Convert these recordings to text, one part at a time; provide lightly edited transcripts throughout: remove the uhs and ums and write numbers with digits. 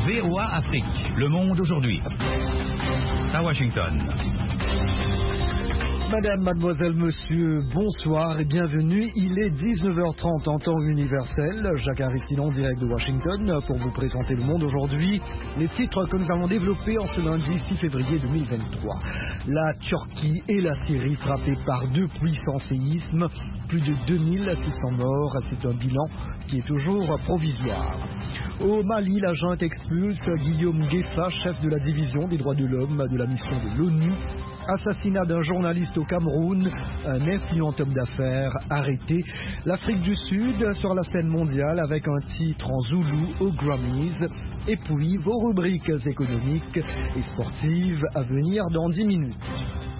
VOA Afrique, le monde aujourd'hui. À Washington. Madame, mademoiselle, monsieur, bonsoir et bienvenue. Il est 19h30 en temps universel. Jacques Aristide en direct de Washington pour vous présenter le monde aujourd'hui. Les titres que nous allons développer en ce lundi 6 février 2023. La Turquie et la Syrie frappées par deux puissants séismes. Plus de 2600 morts. C'est un bilan qui est toujours provisoire. Au Mali, la junte expulse Guillaume Gueffa, chef de la division des droits de l'homme de la mission de l'ONU. Assassinat d'un journaliste au Cameroun, un influent homme d'affaires arrêté. L'Afrique du Sud sur la scène mondiale avec un titre en zoulou aux Grammys. Et puis vos rubriques économiques et sportives à venir dans 10 minutes.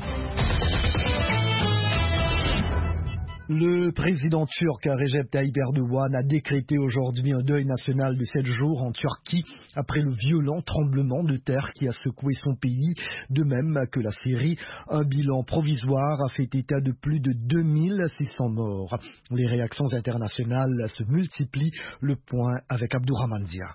Le président turc Recep Tayyip Erdogan a décrété aujourd'hui un deuil national de 7 jours en Turquie après le violent tremblement de terre qui a secoué son pays, de même que la Syrie. Un bilan provisoire a fait état de plus de 2600 morts. Les réactions internationales se multiplient. Le point avec Abdourahmane Zia.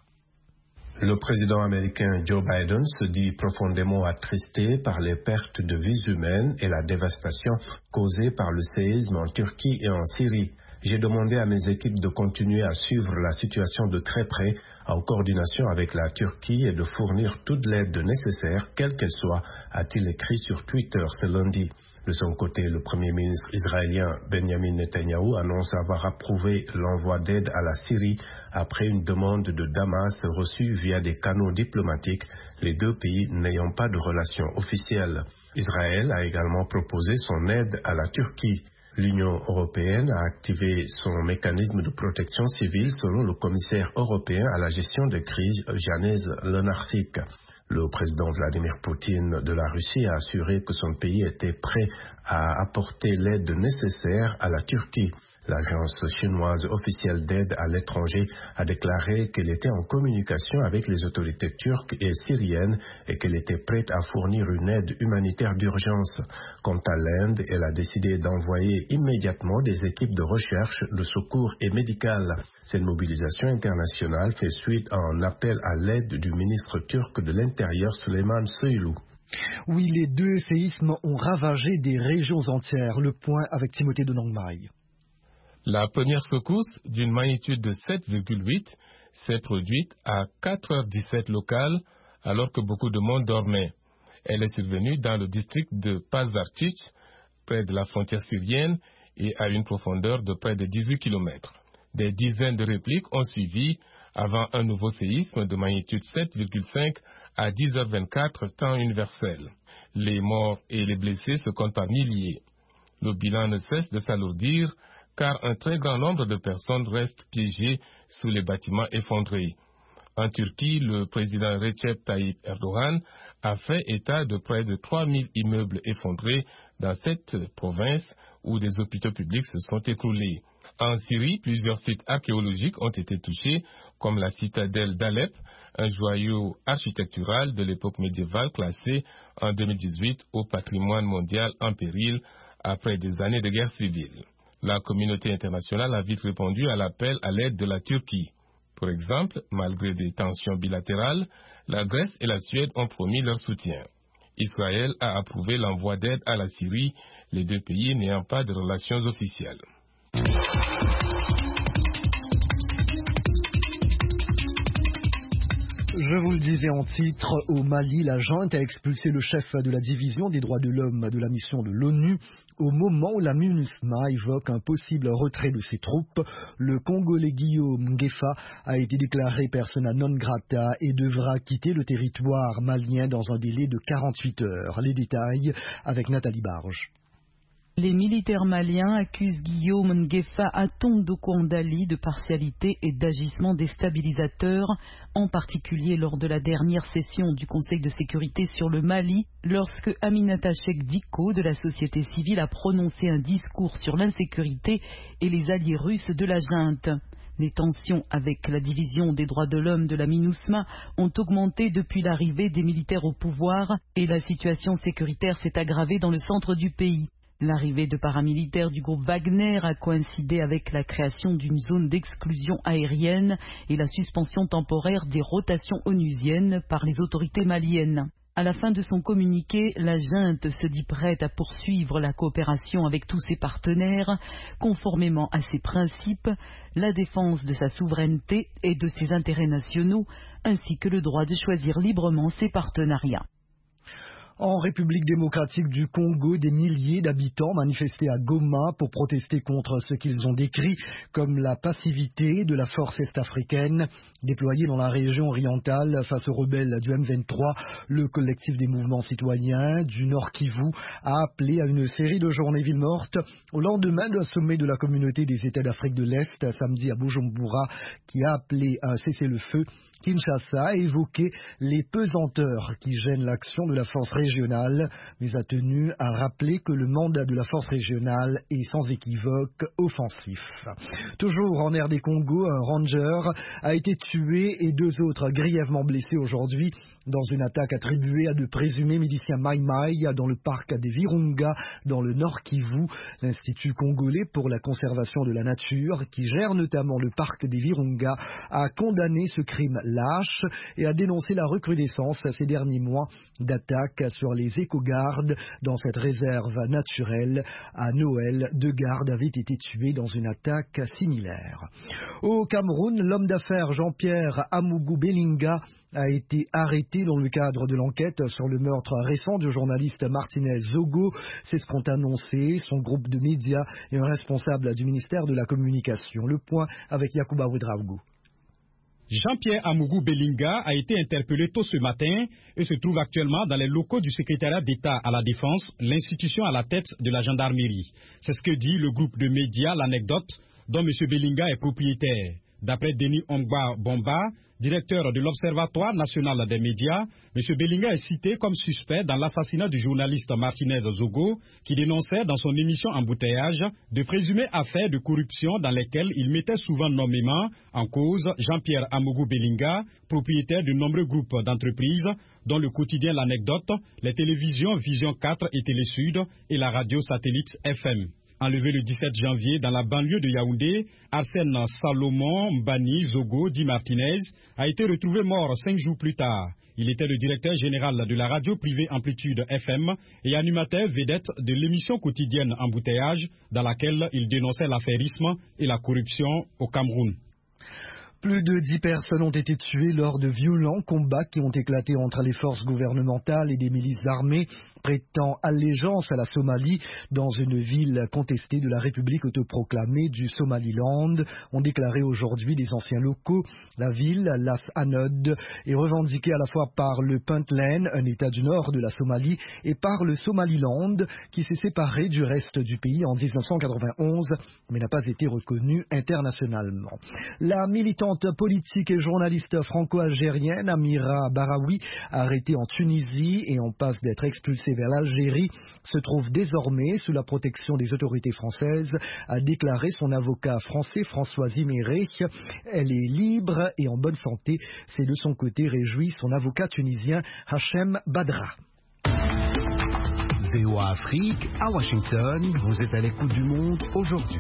Le président américain Joe Biden se dit profondément attristé par les pertes de vies humaines et la dévastation causée par le séisme en Turquie et en Syrie. J'ai demandé à mes équipes de continuer à suivre la situation de très près, en coordination avec la Turquie, et de fournir toute l'aide nécessaire, quelle qu'elle soit, a-t-il écrit sur Twitter ce lundi. De son côté, le Premier ministre israélien Benjamin Netanyahou annonce avoir approuvé l'envoi d'aide à la Syrie après une demande de Damas reçue via des canaux diplomatiques, les deux pays n'ayant pas de relations officielles. Israël a également proposé son aide à la Turquie. L'Union européenne a activé son mécanisme de protection civile selon le commissaire européen à la gestion des crises, Janez Lenarčič. Le président Vladimir Poutine de la Russie a assuré que son pays était prêt à apporter l'aide nécessaire à la Turquie. L'agence chinoise officielle d'aide à l'étranger a déclaré qu'elle était en communication avec les autorités turques et syriennes et qu'elle était prête à fournir une aide humanitaire d'urgence. Quant à l'Inde, elle a décidé d'envoyer immédiatement des équipes de recherche, de secours et médicales. Cette mobilisation internationale fait suite à un appel à l'aide du ministre turc de l'Intérieur Süleyman Soylu. Oui, les deux séismes ont ravagé des régions entières. Le point avec Timothée de Nangmai. La première secousse, d'une magnitude de 7,8, s'est produite à 4h17 locales, alors que beaucoup de monde dormait. Elle est survenue dans le district de Pazarcic, près de la frontière syrienne, et à une profondeur de près de 18 km. Des dizaines de répliques ont suivi avant un nouveau séisme de magnitude 7,5 à 10h24 temps universel. Les morts et les blessés se comptent par milliers. Le bilan ne cesse de s'alourdir, car un très grand nombre de personnes restent piégées sous les bâtiments effondrés. En Turquie, le président Recep Tayyip Erdogan a fait état de près de 3000 immeubles effondrés dans cette province où des hôpitaux publics se sont écroulés. En Syrie, plusieurs sites archéologiques ont été touchés, comme la citadelle d'Alep, un joyau architectural de l'époque médiévale classé en 2018 au patrimoine mondial en péril après des années de guerre civile. La communauté internationale a vite répondu à l'appel à l'aide de la Turquie. Par exemple, malgré des tensions bilatérales, la Grèce et la Suède ont promis leur soutien. Israël a approuvé l'envoi d'aide à la Syrie, les deux pays n'ayant pas de relations officielles. Je vous le disais en titre, au Mali, la junte a expulsé le chef de la division des droits de l'homme de la mission de l'ONU. Au moment où la MINUSMA évoque un possible retrait de ses troupes, le Congolais Guillaume Gueffa a été déclaré persona non grata et devra quitter le territoire malien dans un délai de 48 heures. Les détails avec Nathalie Barge. Les militaires maliens accusent Guillaume Nguefa Atondo Kouandali de partialité et d'agissement déstabilisateur, en particulier lors de la dernière session du Conseil de sécurité sur le Mali, lorsque Aminata Cheikh Diko de la société civile a prononcé un discours sur l'insécurité et les alliés russes de la junte. Les tensions avec la division des droits de l'homme de la MINUSMA ont augmenté depuis l'arrivée des militaires au pouvoir et la situation sécuritaire s'est aggravée dans le centre du pays. L'arrivée de paramilitaires du groupe Wagner a coïncidé avec la création d'une zone d'exclusion aérienne et la suspension temporaire des rotations onusiennes par les autorités maliennes. À la fin de son communiqué, la junte se dit prête à poursuivre la coopération avec tous ses partenaires, conformément à ses principes, la défense de sa souveraineté et de ses intérêts nationaux, ainsi que le droit de choisir librement ses partenariats. En République démocratique du Congo, des milliers d'habitants manifestaient à Goma pour protester contre ce qu'ils ont décrit comme la passivité de la force est-africaine déployée dans la région orientale face aux rebelles du M23. Le collectif des mouvements citoyens du Nord Kivu a appelé à une série de journées villes mortes au lendemain d'un sommet de la communauté des États d'Afrique de l'Est samedi à Bujumbura qui a appelé à un cessez-le-feu. Kinshasa a évoqué les pesanteurs qui gênent l'action de la force régionale, mais a tenu à rappeler que le mandat de la force régionale est sans équivoque offensif. Toujours en RD Congo, un ranger a été tué et 2 autres grièvement blessés aujourd'hui dans une attaque attribuée à de présumés miliciens Maï-Maï dans le parc des Virunga, dans le Nord Kivu. L'Institut congolais pour la conservation de la nature, qui gère notamment le parc des Virunga, a condamné ce crime lâche et a dénoncé la recrudescence ces derniers mois d'attaques sur les éco-gardes dans cette réserve naturelle. À Noël, 2 gardes avaient été tués dans une attaque similaire. Au Cameroun, l'homme d'affaires Jean-Pierre Amougou Belinga a été arrêté dans le cadre de l'enquête sur le meurtre récent du journaliste Martinez Zogo. C'est ce qu'ont annoncé son groupe de médias et un responsable du ministère de la Communication. Le point avec Yacouba Ouedraougou. Jean-Pierre Amougou Belinga a été interpellé tôt ce matin et se trouve actuellement dans les locaux du secrétariat d'État à la Défense, l'institution à la tête de la gendarmerie. C'est ce que dit le groupe de médias L'Anecdote, dont M. Belinga est propriétaire. D'après Denis Ongba Bomba, directeur de l'Observatoire national des médias, M. Belinga est cité comme suspect dans l'assassinat du journaliste Martinez Zogo, qui dénonçait dans son émission Embouteillage de présumées affaires de corruption dans lesquelles il mettait souvent nommément en cause Jean-Pierre Amougou Belinga, propriétaire de nombreux groupes d'entreprises, dont le quotidien L'Anecdote, les télévisions Vision 4 et Télé Sud et la radio satellite FM. Enlevé le 17 janvier dans la banlieue de Yaoundé, Arsène Salomon Mbani Zogo, dit Martinez, a été retrouvé mort 5 jours plus tard. Il était le directeur général de la radio privée Amplitude FM et animateur vedette de l'émission quotidienne Embouteillage, dans laquelle il dénonçait l'affairisme et la corruption au Cameroun. Plus de 10 personnes ont été tuées lors de violents combats qui ont éclaté entre les forces gouvernementales et des milices armées prêtant allégeance à la Somalie dans une ville contestée de la République autoproclamée du Somaliland, ont déclaré aujourd'hui des anciens locaux. La ville, Las Anod, est revendiquée à la fois par le Puntland, un état du nord de la Somalie, et par le Somaliland, qui s'est séparé du reste du pays en 1991, mais n'a pas été reconnu internationalement. La militante politique et journaliste franco-algérienne Amira Baraoui, arrêtée en Tunisie et en passe d'être expulsée vers l'Algérie, se trouve désormais sous la protection des autorités françaises, a déclaré son avocat français François Ziméré. Elle est libre et en bonne santé. C'est de son côté réjoui son avocat tunisien Hachem Badra. VOA Afrique, à Washington, vous êtes à l'écoute du monde aujourd'hui.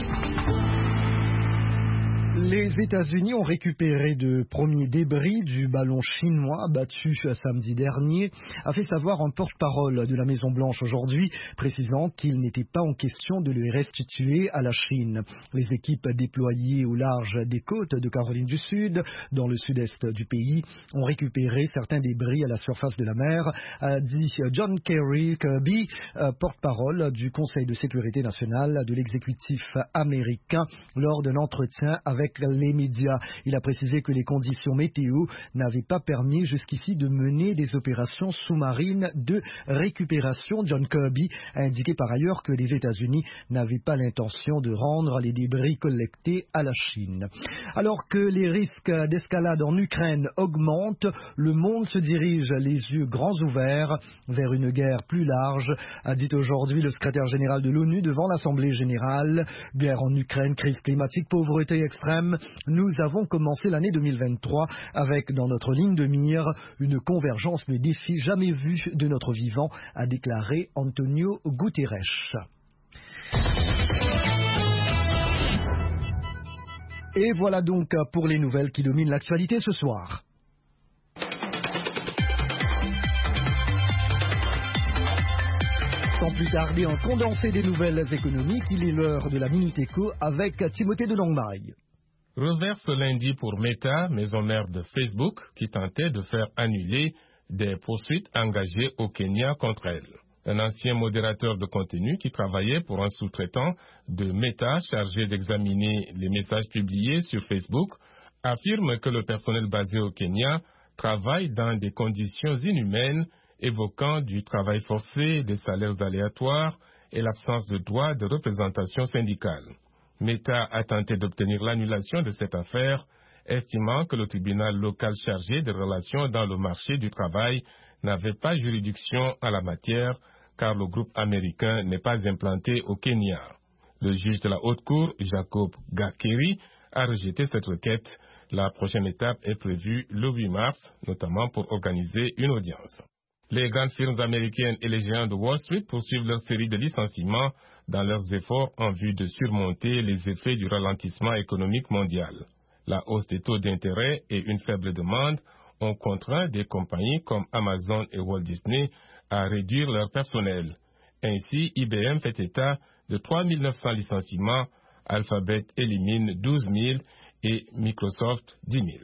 Les États-Unis ont récupéré de premiers débris du ballon chinois battu samedi dernier, a fait savoir un porte-parole de la Maison-Blanche aujourd'hui, précisant qu'il n'était pas en question de le restituer à la Chine. Les équipes déployées au large des côtes de Caroline du Sud, dans le sud-est du pays, ont récupéré certains débris à la surface de la mer, a dit John Kerry Kirby, porte-parole du Conseil de sécurité nationale de l'exécutif américain, lors d'un entretien avec les médias. Il a précisé que les conditions météo n'avaient pas permis jusqu'ici de mener des opérations sous-marines de récupération. John Kirby a indiqué par ailleurs que les États-Unis n'avaient pas l'intention de rendre les débris collectés à la Chine. Alors que les risques d'escalade en Ukraine augmentent, le monde se dirige les yeux grands ouverts vers une guerre plus large, a dit aujourd'hui le secrétaire général de l'ONU devant l'Assemblée générale. Guerre en Ukraine, crise climatique, pauvreté extrême, même, nous avons commencé l'année 2023 avec dans notre ligne de mire une convergence de défis jamais vus de notre vivant, a déclaré Antonio Guterres. Et voilà donc pour les nouvelles qui dominent l'actualité ce soir. Sans plus tarder, un condensé des nouvelles économiques, il est l'heure de la Minute Éco avec Timothée de Langmaille. Revers ce lundi pour Meta, maison mère de Facebook, qui tentait de faire annuler des poursuites engagées au Kenya contre elle. Un ancien modérateur de contenu qui travaillait pour un sous-traitant de Meta chargé d'examiner les messages publiés sur Facebook affirme que le personnel basé au Kenya travaille dans des conditions inhumaines, évoquant du travail forcé, des salaires aléatoires et l'absence de droit de représentation syndicale. Meta a tenté d'obtenir l'annulation de cette affaire, estimant que le tribunal local chargé des relations dans le marché du travail n'avait pas juridiction en la matière, car le groupe américain n'est pas implanté au Kenya. Le juge de la Haute Cour, Jacob Gakeri, a rejeté cette requête. La prochaine étape est prévue le 8 mars, notamment pour organiser une audience. Les grandes firmes américaines et les géants de Wall Street poursuivent leur série de licenciements dans leurs efforts en vue de surmonter les effets du ralentissement économique mondial. La hausse des taux d'intérêt et une faible demande ont contraint des compagnies comme Amazon et Walt Disney à réduire leur personnel. Ainsi, IBM fait état de 3 900 licenciements, Alphabet élimine 12 000 et Microsoft 10 000.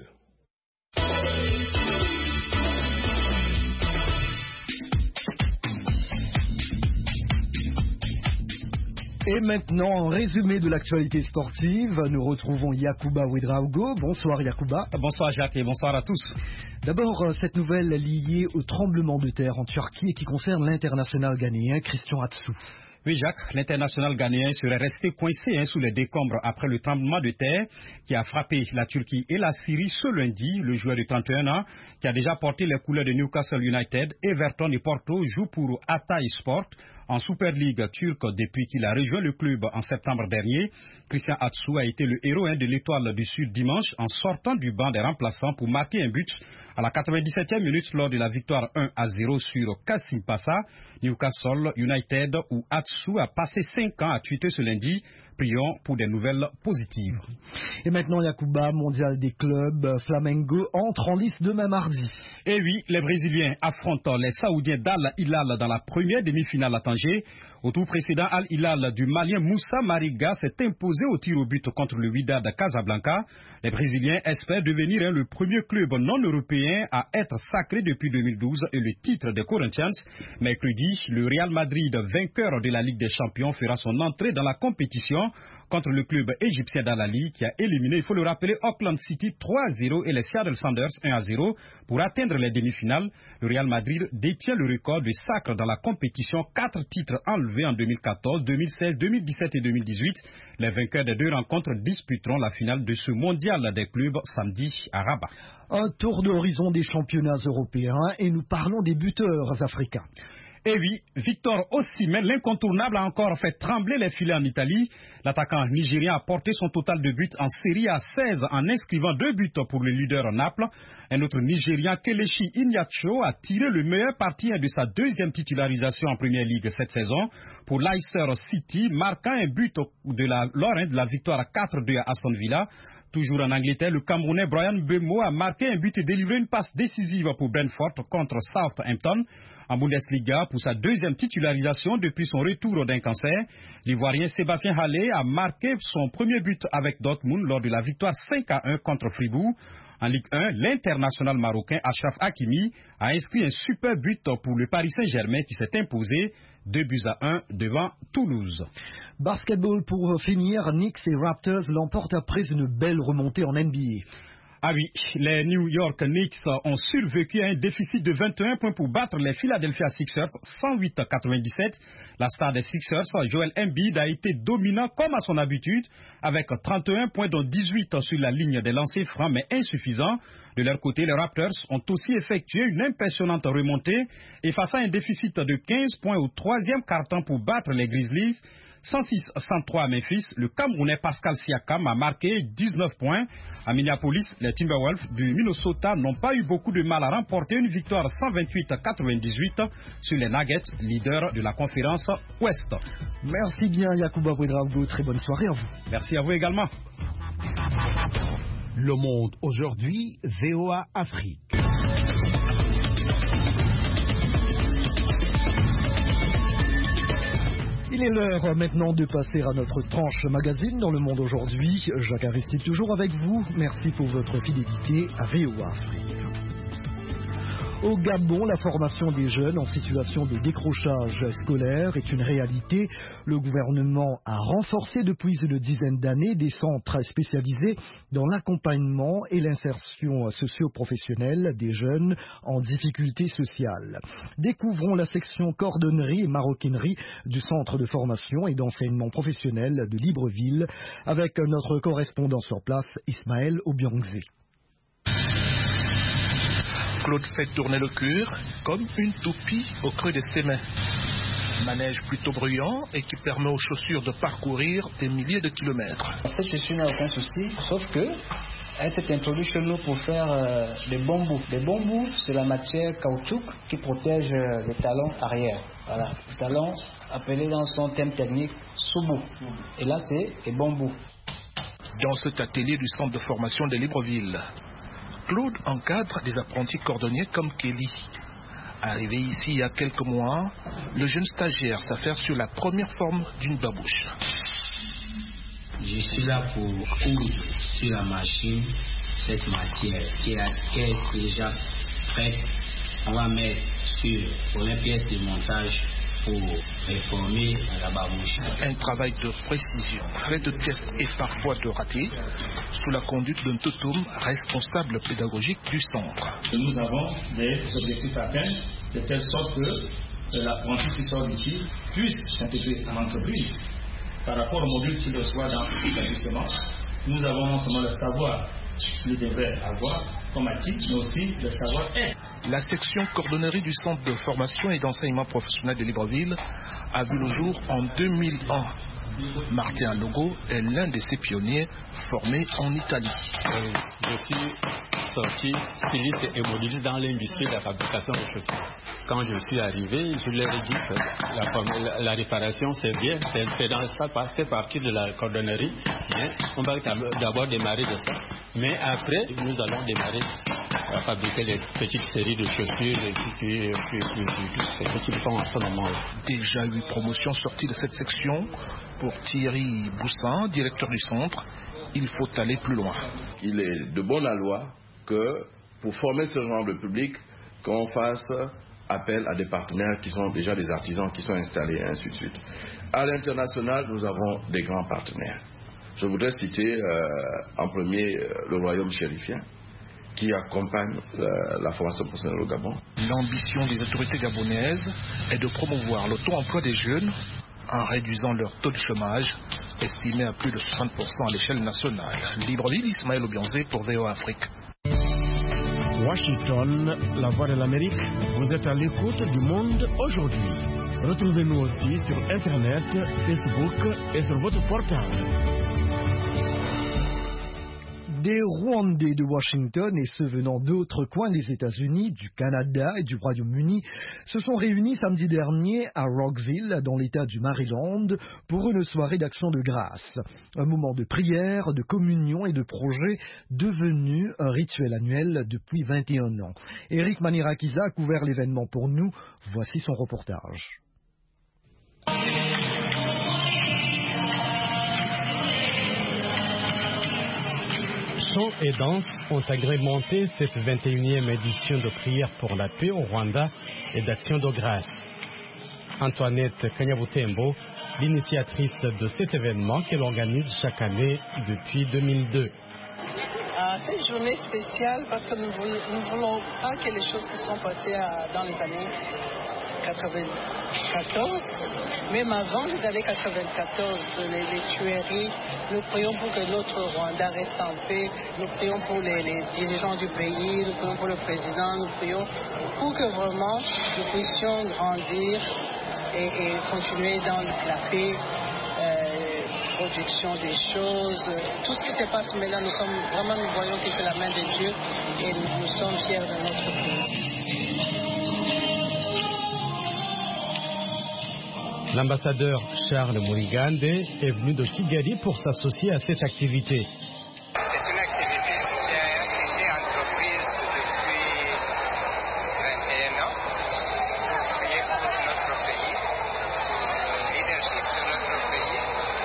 Et maintenant, en résumé de l'actualité sportive, nous retrouvons Yacouba Ouedraogo. Bonsoir Yacouba. Bonsoir Jacques et bonsoir à tous. D'abord, cette nouvelle liée au tremblement de terre en Turquie et qui concerne l'international ghanéen Christian Atsu. Oui Jacques, l'international ghanéen serait resté coincé sous les décombres après le tremblement de terre qui a frappé la Turquie et la Syrie ce lundi. Le joueur de 31 ans qui a déjà porté les couleurs de Newcastle United, Everton et Porto joue pour Hatayspor en Super League turque depuis qu'il a rejoint le club en septembre dernier. Christian Atsu a été le héros de l'Étoile du Sud dimanche en sortant du banc des remplaçants pour marquer un but à la 97e minute lors de la victoire 1-0 sur Kassim Passa. Newcastle United où Atsu a passé 5 ans à tweeter ce lundi. Prions pour des nouvelles positives. Et maintenant, Yacouba, mondial des clubs, Flamengo entre en lice demain mardi. Et oui, les Brésiliens affrontent les Saoudiens d'Al Hilal dans la première demi-finale à Tanger. Au tour précédent, Al Hilal du Malien Moussa Mariga s'est imposé au tir au but contre le Wydad Casablanca. Les Brésiliens espèrent devenir le premier club non européen à être sacré depuis 2012 et le titre des Corinthians. Mercredi, le Real Madrid, vainqueur de la Ligue des Champions, fera son entrée dans la compétition contre le club égyptien d'Al-Ahly qui a éliminé, il faut le rappeler, Auckland City 3-0 et les Seattle Sounders 1-0 pour atteindre les demi-finales. Le Real Madrid détient le record de sacre dans la compétition, 4 titres enlevés en 2014, 2016, 2017 et 2018. Les vainqueurs des deux rencontres disputeront la finale de ce mondial des clubs samedi à Rabat. Un tour d'horizon des championnats européens et nous parlons des buteurs africains. Et oui, Victor Osimhen, l'incontournable, a encore fait trembler les filets en Italie. L'attaquant nigérien a porté son total de buts en série à 16 en inscrivant 2 buts pour le leader Naples. Un autre Nigérian, Kelechi Iheanacho, a tiré le meilleur parti de sa deuxième titularisation en Première Ligue cette saison pour Leicester City, marquant un but lors de la victoire 4-2 à Aston Villa. Toujours en Angleterre, le Camerounais Brian Mbeumo a marqué un but et délivré une passe décisive pour Brentford contre Southampton. En Bundesliga, pour sa deuxième titularisation depuis son retour d'un cancer, l'Ivoirien Sébastien Haller a marqué son premier but avec Dortmund lors de la victoire 5-1 contre Fribourg. En Ligue 1, l'international marocain Achraf Hakimi a inscrit un super but pour le Paris Saint-Germain qui s'est imposé 2-1 devant Toulouse. Basketball pour finir, Knicks et Raptors l'emportent après une belle remontée en NBA. Ah oui, les New York Knicks ont survécu à un déficit de 21 points pour battre les Philadelphia Sixers 108-97. La star des Sixers, Joel Embiid, a été dominant comme à son habitude avec 31 points dont 18 sur la ligne des lancers francs mais insuffisants. De leur côté, les Raptors ont aussi effectué une impressionnante remontée et face à un déficit de 15 points au troisième quart-temps pour battre les Grizzlies. 106-103 à Memphis, le Camerounais Pascal Siakam a marqué 19 points. À Minneapolis, les Timberwolves du Minnesota n'ont pas eu beaucoup de mal à remporter une victoire 128-98 sur les Nuggets, leaders de la conférence Ouest. Merci bien Yacouba Ouedraogo, très bonne soirée à vous. Merci à vous également. Le Monde aujourd'hui, VOA Afrique. Il est l'heure maintenant de passer à notre tranche magazine dans Le Monde aujourd'hui. Jacques Aristide toujours avec vous. Merci pour votre fidélité à VOA Afrique. Au Gabon, la formation des jeunes en situation de décrochage scolaire est une réalité. Le gouvernement a renforcé depuis une dizaine d'années des centres spécialisés dans l'accompagnement et l'insertion socio-professionnelle des jeunes en difficulté sociale. Découvrons la section cordonnerie et maroquinerie du centre de formation et d'enseignement professionnel de Libreville avec notre correspondant sur place, Ismaël Obiangzé. Claude fait tourner le cuir comme une toupie au creux de ses mains. Manège plutôt bruyant et qui permet aux chaussures de parcourir des milliers de kilomètres. Cette chaussure n'a aucun souci, sauf que elle s'est introduite chez nous pour faire des bambous. Les bambous, c'est la matière caoutchouc qui protège les talons arrière. Voilà, les talons appelés dans son terme technique soubou. Et là, c'est les bambous. Dans cet atelier du centre de formation de Libreville, Claude encadre des apprentis cordonniers comme Kelly. Arrivé ici il y a quelques mois, le jeune stagiaire s'affaire sur la première forme d'une babouche. Je suis là pour coudre sur la machine cette matière qui est déjà prête. On va mettre sur la première pièce de montage pour réformer la babouche. Un travail de précision, fait de tests et parfois de ratés, sous la conduite d'un toutoum responsable pédagogique du centre. Nous avons des objectifs à atteindre, de telle sorte que l'apprenti qui sort d'ici puisse s'intégrer en entreprise. Par rapport au module qu'il reçoit dans l'établissement, nous avons non seulement le savoir qu'il devrait avoir comme actif, mais aussi le savoir-être. La section cordonnerie du centre de formation et d'enseignement professionnel de Libreville a vu le jour en 2001. Martin Logo est l'un de ses pionniers formés en Italie. Je suis sorti styliste et moduliste dans l'industrie de la fabrication de chaussures. Quand je suis arrivé, je leur ai dit que la réparation c'est bien, ça fait partie de la cordonnerie. Mais on va d'abord démarrer de ça. Mais après, nous allons démarrer à fabriquer les petites séries de chaussures qui font en ce moment. Déjà 8 promotions sorties de cette section. Pour Thierry Boussin, directeur du centre, il faut aller plus loin. Il est de bonne loi que pour former ce genre de public, qu'on fasse appel à des partenaires qui sont déjà des artisans qui sont installés et ainsi de suite. À l'international, nous avons des grands partenaires. Je voudrais citer en premier le Royaume chérifien qui accompagne la formation professionnelle au Gabon. L'ambition des autorités gabonaises est de promouvoir l'auto-emploi des jeunes en réduisant leur taux de chômage, estimé à plus de 60% à l'échelle nationale. Libreville, Ismaël Obiangzé pour VOA Afrique. Washington, la voix de l'Amérique, vous êtes à l'écoute du Monde aujourd'hui. Retrouvez-nous aussi sur Internet, Facebook et sur votre portable. Des Rwandais de Washington et ceux venant d'autres coins des États-Unis, du Canada et du Royaume-Uni se sont réunis samedi dernier à Rockville, dans l'État du Maryland, pour une soirée d'action de grâce. Un moment de prière, de communion et de projet devenu un rituel annuel depuis 21 ans. Eric Manirakiza a couvert l'événement pour nous. Voici son reportage. Chants et danses ont agrémenté cette 21e édition de prière pour la paix au Rwanda et d'action de grâce. Antoinette Kanyabutembo, l'initiatrice de cet événement qu'elle organise chaque année depuis 2002. C'est une journée spéciale parce que nous ne voulons pas que les choses qui sont passées dans les années 94, même avant les années 94, les tueries, nous prions pour que notre Rwanda reste en paix, nous prions pour les dirigeants du pays, nous prions pour le président, nous prions pour que vraiment nous puissions grandir et continuer dans la paix production des choses. Tout ce qui se passe maintenant, nous voyons que c'est la main de Dieu et nous sommes fiers de notre pays. L'ambassadeur Charles Murigande est venu de Kigali pour s'associer à cette activité. C'est une activité qui a été entreprise depuis 21 ans pour prier pour notre pays, le leadership de notre pays.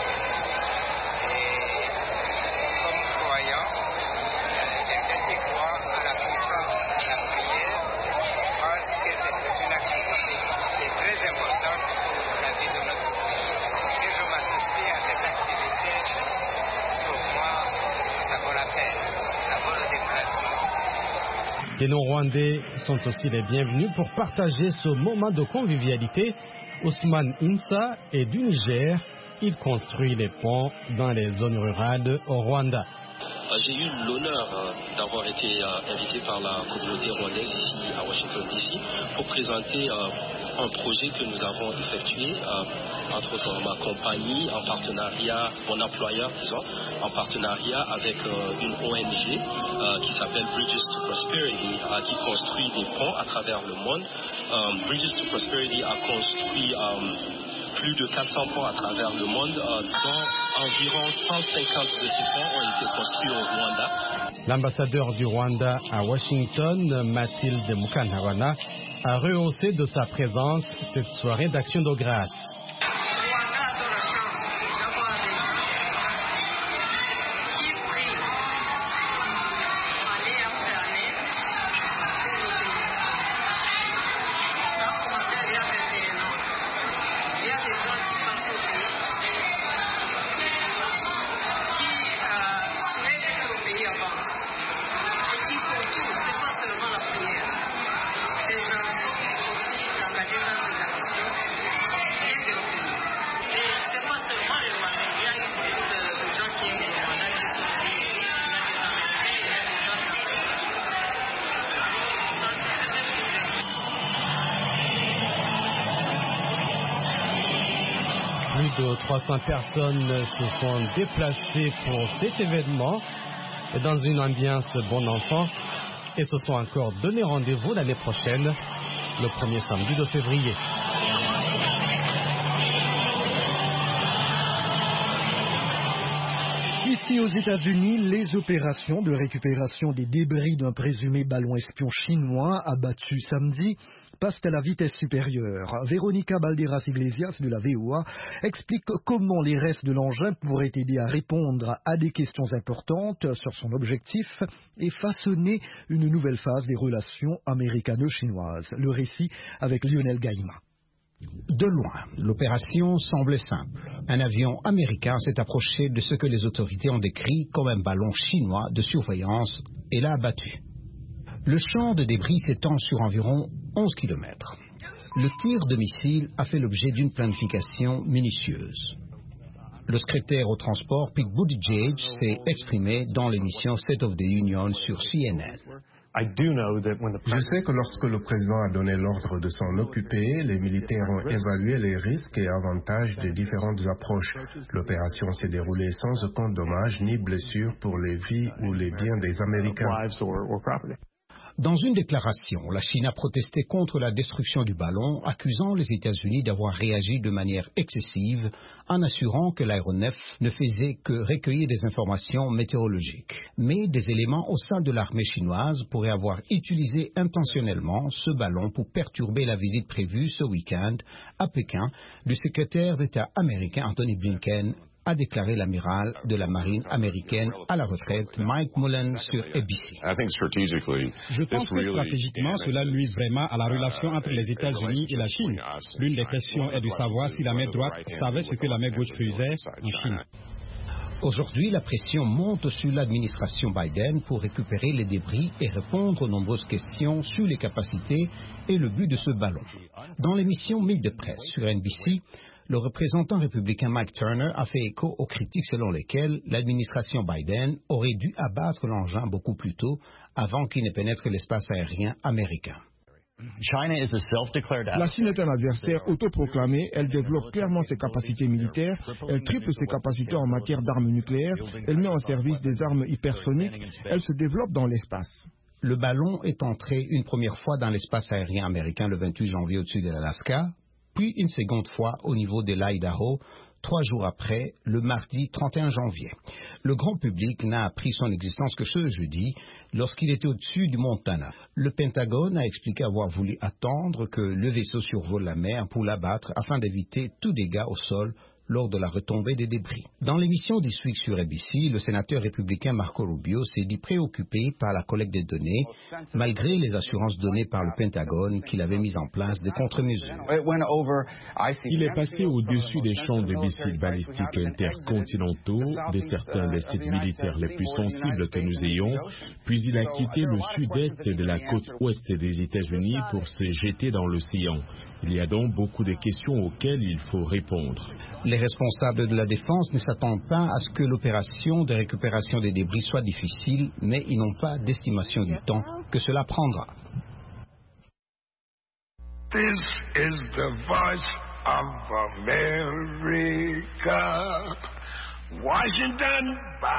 Et comme croyants, quelqu'un qui croit à la puissance de la prière, pense que c'est une activité qui est très importante pour la vie de notre pays. Et je m'associe à cette activité. Pour moi, ça vaut la peine, ça vaut le déplacement. Les non-rwandais sont aussi les bienvenus pour partager ce moment de convivialité. Ousmane Insa est du Niger. Il construit les ponts dans les zones rurales au Rwanda. J'ai eu l'honneur d'avoir été invité par la communauté rwandaise ici à Washington DC pour présenter un projet que nous avons effectué entre autres ma compagnie en partenariat, mon employeur disons, en partenariat avec une ONG qui s'appelle Bridges to Prosperity qui construit des ponts à travers le monde. Bridges to Prosperity a construit plus de 400 ponts à travers le monde, dont environ 150 de ces ponts ont été construits au Rwanda. L'ambassadeur du Rwanda à Washington, Mathilde Mukantabana, a rehaussé de sa présence cette soirée d'action de grâce. Plus de 300 personnes se sont déplacées pour cet événement dans une ambiance bon enfant et se sont encore donné rendez-vous l'année prochaine, le premier samedi de février. Ici aux États-Unis, les opérations de récupération des débris d'un présumé ballon espion chinois abattu samedi passent à la vitesse supérieure. Véronica Balderas-Iglesias de la VOA explique comment les restes de l'engin pourraient aider à répondre à des questions importantes sur son objectif et façonner une nouvelle phase des relations américano-chinoises. Le récit avec Lionel Gaïma. De loin, l'opération semblait simple. Un avion américain s'est approché de ce que les autorités ont décrit comme un ballon chinois de surveillance et l'a abattu. Le champ de débris s'étend sur environ 11 km. Le tir de missile a fait l'objet d'une planification minutieuse. Le secrétaire au transport, Pete Buttigieg, s'est exprimé dans l'émission State of the Union sur CNN. Je sais que lorsque le président a donné l'ordre de s'en occuper, les militaires ont évalué les risques et avantages des différentes approches. L'opération s'est déroulée sans aucun dommage ni blessure pour les vies ou les biens des Américains. Dans une déclaration, la Chine a protesté contre la destruction du ballon, accusant les États-Unis d'avoir réagi de manière excessive en assurant que l'aéronef ne faisait que recueillir des informations météorologiques. Mais des éléments au sein de l'armée chinoise pourraient avoir utilisé intentionnellement ce ballon pour perturber la visite prévue ce week-end à Pékin du secrétaire d'État américain Anthony Blinken, a déclaré l'amiral de la marine américaine à la retraite Mike Mullen sur ABC. Je pense que stratégiquement, cela nuise vraiment à la relation entre les États-Unis et la Chine. L'une des questions est de savoir si la main droite savait ce que la main gauche faisait en Chine. Aujourd'hui, la pression monte sur l'administration Biden pour récupérer les débris et répondre aux nombreuses questions sur les capacités et le but de ce ballon. Dans l'émission Mille de presse sur NBC, le représentant républicain Mike Turner a fait écho aux critiques selon lesquelles l'administration Biden aurait dû abattre l'engin beaucoup plus tôt avant qu'il ne pénètre l'espace aérien américain. La Chine est un adversaire autoproclamé, elle développe clairement ses capacités militaires, elle triple ses capacités en matière d'armes nucléaires, elle met en service des armes hypersoniques, elle se développe dans l'espace. Le ballon est entré une première fois dans l'espace aérien américain le 28 janvier au-dessus de l'Alaska, puis une seconde fois au niveau de l'Idaho, 3 jours après, le mardi 31 janvier. Le grand public n'a appris son existence que ce jeudi, lorsqu'il était au-dessus du Montana. Le Pentagone a expliqué avoir voulu attendre que le vaisseau survole la mer pour l'abattre afin d'éviter tout dégât au sol lors de la retombée des débris. Dans l'émission This Week sur ABC, le sénateur républicain Marco Rubio s'est dit préoccupé par la collecte des données, malgré les assurances données par le Pentagone qu'il avait mis en place des contre-mesures. Il est passé au-dessus des champs de missiles balistiques intercontinentaux, de certains des sites militaires les plus sensibles que nous ayons, puis il a quitté le sud-est de la côte ouest des États-Unis pour se jeter dans l'océan. Il y a donc beaucoup de questions auxquelles il faut répondre. Les responsables de la défense ne s'attendent pas à ce que l'opération de récupération des débris soit difficile, mais ils n'ont pas d'estimation du temps que cela prendra. This is the voice of America. Washington,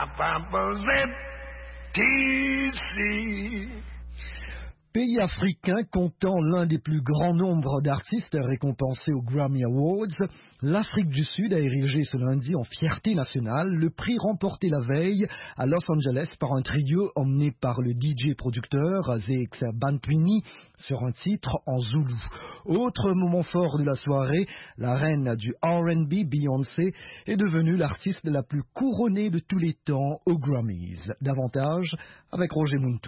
D.C. Pays africain comptant l'un des plus grands nombres d'artistes récompensés aux Grammy Awards, l'Afrique du Sud a érigé ce lundi en fierté nationale le prix remporté la veille à Los Angeles par un trio emmené par le DJ-producteur Zex Bantwini sur un titre en zoulou. Autre moment fort de la soirée, la reine du R&B, Beyoncé, est devenue l'artiste la plus couronnée de tous les temps aux Grammys. Davantage avec Roger Muntu.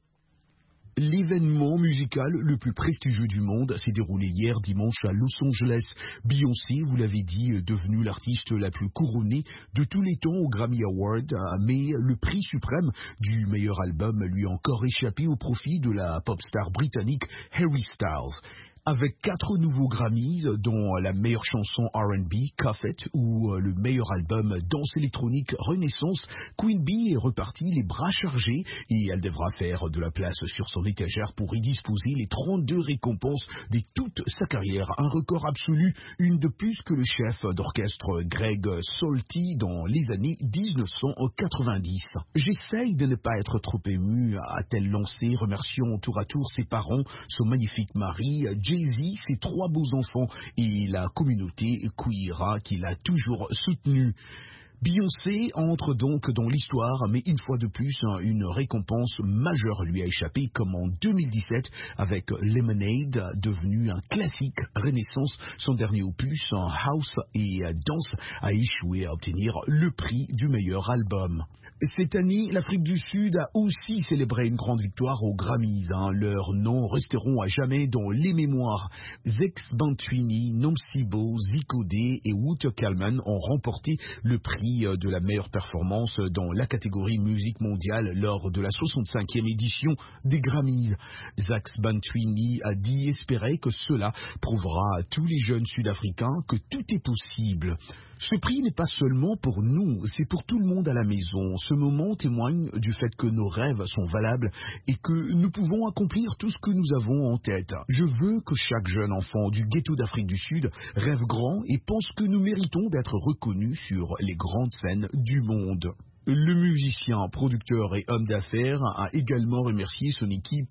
L'événement musical le plus prestigieux du monde s'est déroulé hier dimanche à Los Angeles. Beyoncé, vous l'avez dit, est devenue l'artiste la plus couronnée de tous les temps aux Grammy Awards, mais le prix suprême du meilleur album lui a encore échappé au profit de la pop star britannique Harry Styles. Avec 4 nouveaux Grammys, dont la meilleure chanson R&B, Cuff It, ou le meilleur album danse électronique Renaissance, Queen Bee est repartie les bras chargés et elle devra faire de la place sur son étagère pour y disposer les 32 récompenses de toute sa carrière. Un record absolu, une de plus que le chef d'orchestre Greg Solti dans les années 1990. J'essaye de ne pas être trop ému, a-t-elle lancé, remerciant tour à tour ses parents, son magnifique mari, Jay-Z, ses 3 beaux enfants et la communauté queer qui l'a toujours soutenu. Beyoncé entre donc dans l'histoire, mais une fois de plus, une récompense majeure lui a échappé, comme en 2017 avec Lemonade, devenu un classique. Renaissance, son dernier opus, House et Dance, a échoué à obtenir le prix du meilleur album. Cette année, l'Afrique du Sud a aussi célébré une grande victoire aux Grammys. Leurs noms resteront à jamais dans les mémoires. Zex Bantwini, Nomsibo, Zico D et Wouter Kalman ont remporté le prix de la meilleure performance dans la catégorie musique mondiale lors de la 65e édition des Grammys. Zex Bantwini a dit espérer que cela prouvera à tous les jeunes Sud-Africains que tout est possible. Ce prix n'est pas seulement pour nous, c'est pour tout le monde à la maison. Ce moment témoigne du fait que nos rêves sont valables et que nous pouvons accomplir tout ce que nous avons en tête. Je veux que chaque jeune enfant du ghetto d'Afrique du Sud rêve grand et pense que nous méritons d'être reconnus sur les grandes scènes du monde. Le musicien, producteur et homme d'affaires a également remercié son équipe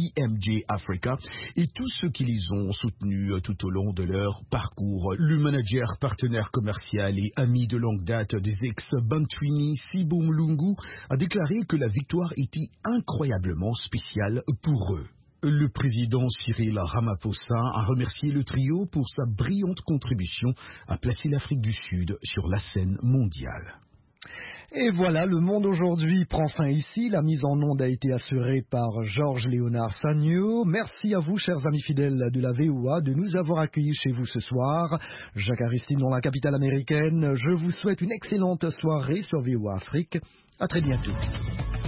DMJ Africa et tous ceux qui les ont soutenus tout au long de leur parcours. Le manager, partenaire commercial et ami de longue date des ex-Bantwini, Sibo Mlungu, a déclaré que la victoire était incroyablement spéciale pour eux. Le président Cyril Ramaphosa a remercié le trio pour sa brillante contribution à placer l'Afrique du Sud sur la scène mondiale. Et voilà, le monde aujourd'hui prend fin ici. La mise en onde a été assurée par Georges-Léonard Sagno. Merci à vous, chers amis fidèles de la VOA, de nous avoir accueillis chez vous ce soir. Jacques Aristide dans la capitale américaine. Je vous souhaite une excellente soirée sur VOA Afrique. À très bientôt.